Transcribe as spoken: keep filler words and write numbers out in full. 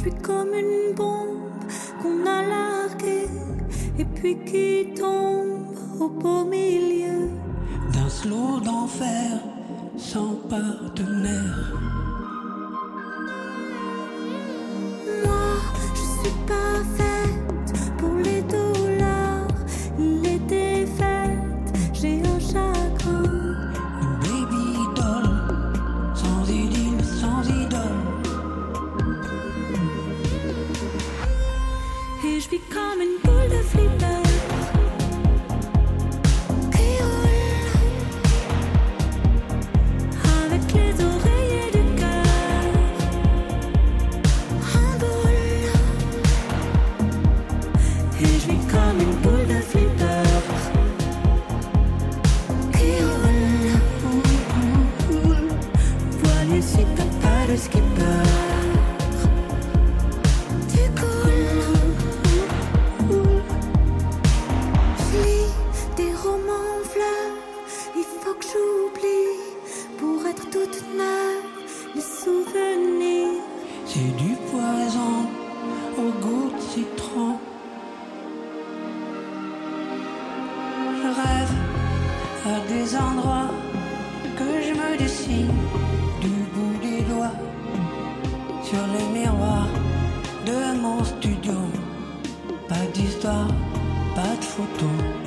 suis comme une bombe qu'on a larguée et puis qui tombe au beau milieu d'un slow d'enfer sans partenaire. Moi, je suis pas faite pour les dollars, les défaites, j'ai un chagrin. Une baby doll, sans idylle, sans idole. Et je vis comme une boule de flipper qui roule avec les oreillers du cœur en boule. Et je vis comme une boule de flipper qui roule. Voilier si t'as pas de skipper. Les souvenirs, c'est du poison au goût de citron. Je rêve à des endroits que je me dessine du bout des doigts sur les miroirs de mon studio. Pas d'histoire, pas de photos.